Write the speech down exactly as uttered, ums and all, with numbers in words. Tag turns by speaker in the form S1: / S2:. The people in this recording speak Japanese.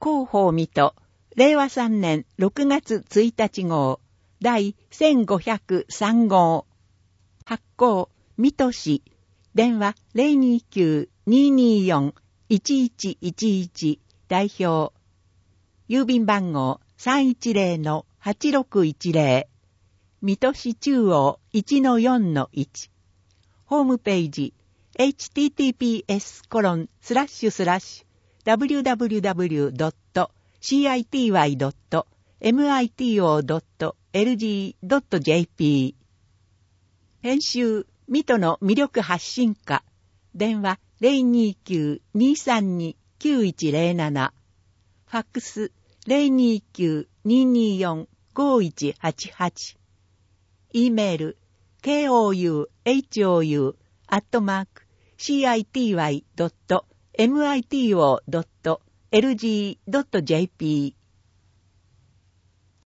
S1: 広報水戸、れいわさんねんろくがつついたち号、第せんごひゃくさん号。発行、水戸市。電話 ゼロにきゅう にーにーよん いちいちいちいち 代表。郵便番号 さんいちゼロ はちろくいちゼロ。水戸市中央 いちのよんのいち。ホームページ エイチティーティーピーエスコロンスラッシュスラッシュダブリューダブリューダブリュードットシーアイティーワイドットエムアイティーオードットエルジードットジェーピー。編集、水戸の魅力発信課。電話 ゼロにきゅう にーさんに きゅういちゼロなな。ファックス ゼロにきゅう にーにーよん ごいちはちはち。E メール ケーオーユーエイチオーユー アットマーク シーアイティーワイドットエムアイティーオードットエルジードットジェーピー